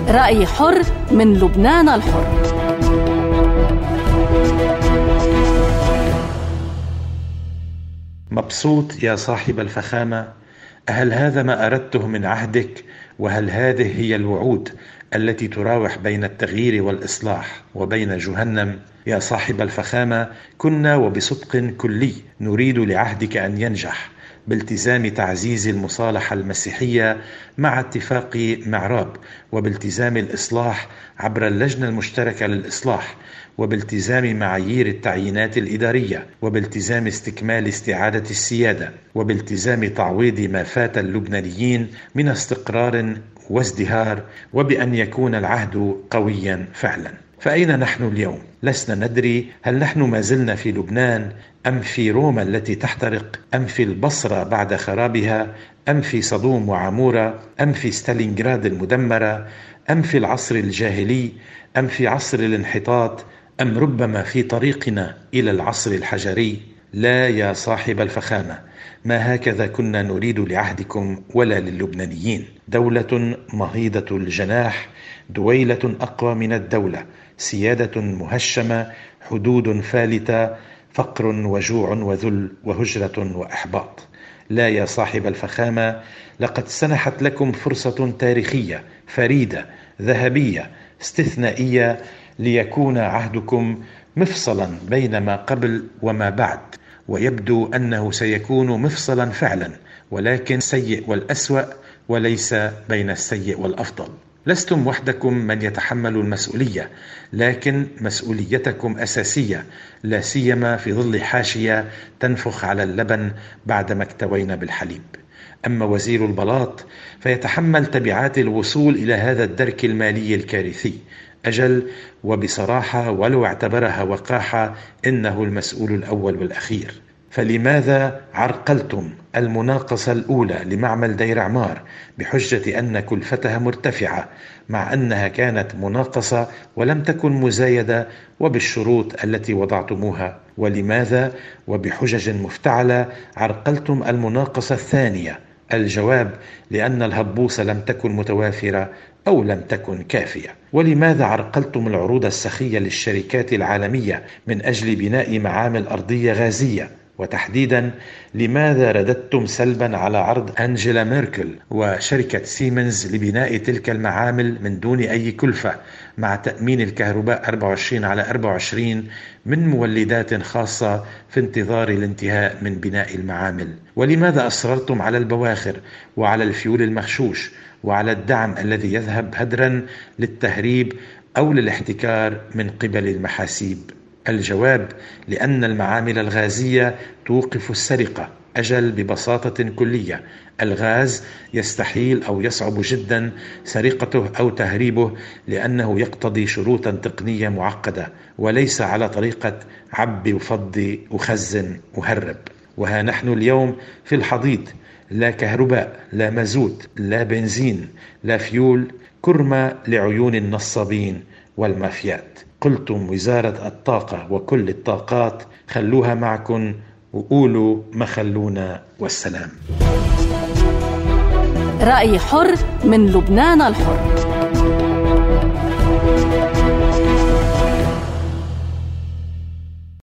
رأي حر من لبنان الحر. مبسوط يا صاحب الفخامة؟ هل هذا ما أردته من عهدك؟ وهل هذه هي الوعود التي تراوح بين التغيير والإصلاح وبين جهنم؟ يا صاحب الفخامة، كنا وبصدق كلي نريد لعهدك أن ينجح بالتزام تعزيز المصالحة المسيحية مع اتفاق معراب، وبالتزام الإصلاح عبر اللجنة المشتركة للإصلاح، وبالتزام معايير التعيينات الإدارية، وبالتزام استكمال استعادة السيادة، وبالتزام تعويض ما فات اللبنانيين من استقرار وازدهار، وبأن يكون العهد قويا فعلا. فأين نحن اليوم؟ لسنا ندري هل نحن ما زلنا في لبنان، أم في روما التي تحترق، أم في البصرة بعد خرابها، أم في صدوم وعمورة، أم في ستالينغراد المدمرة، أم في العصر الجاهلي، أم في عصر الانحطاط، أم ربما في طريقنا إلى العصر الحجري. لا يا صاحب الفخامة، ما هكذا كنا نريد لعهدكم ولا للبنانيين. دولة مهيضة الجناح، دويلة أقوى من الدولة، سيادة مهشمة، حدود فالتة، فقر وجوع وذل وهجرة وإحباط. لا يا صاحب الفخامة، لقد سنحت لكم فرصة تاريخية فريدة ذهبية استثنائية ليكون عهدكم مفصلا بين ما قبل وما بعد، ويبدو أنه سيكون مفصلا فعلا، ولكن السيء والأسوأ وليس بين السيء والأفضل. لستم وحدكم من يتحمل المسؤولية، لكن مسؤوليتكم أساسية، لا سيما في ظل حاشية تنفخ على اللبن بعدما اكتوينا بالحليب. أما وزير البلاط فيتحمل تبعات الوصول إلى هذا الدرك المالي الكارثي. أجل، وبصراحة ولو اعتبرها وقاحة، إنه المسؤول الأول والأخير. فلماذا عرقلتم المناقصة الأولى لمعمل دير عمار بحجة أن كلفتها مرتفعة، مع أنها كانت مناقصة ولم تكن مزايدة وبالشروط التي وضعتموها؟ ولماذا وبحجج مفتعلة عرقلتم المناقصة الثانية؟ الجواب: لأن الهبوصة لم تكن متوافرة أو لم تكن كافية. ولماذا عرقلتم العروض السخية للشركات العالمية من أجل بناء معامل أرضية غازية؟ وتحديدا لماذا رددتم سلبا على عرض أنجيلا ميركل وشركة سيمنز لبناء تلك المعامل من دون أي كلفة، مع تأمين الكهرباء 24/24 من مولدات خاصة في انتظار الانتهاء من بناء المعامل؟ ولماذا أصررتم على البواخر وعلى الفيول المغشوش وعلى الدعم الذي يذهب هدرا للتهريب أو للاحتكار من قبل المحاسيب؟ الجواب: لأن المعامل الغازية توقف السرقة. أجل، ببساطة كلية، الغاز يستحيل أو يصعب جدا سرقته أو تهريبه، لأنه يقتضي شروطا تقنية معقدة، وليس على طريقة عبي وفضي وخزن وهرب. وها نحن اليوم في الحضيض، لا كهرباء، لا مازوت، لا بنزين، لا فيول، كرمة لعيون النصابين والمافيات. قلتم وزارة الطاقة وكل الطاقات خلوها معكم، وقولوا ما خلونا، والسلام. رأي حر من لبنان الحر.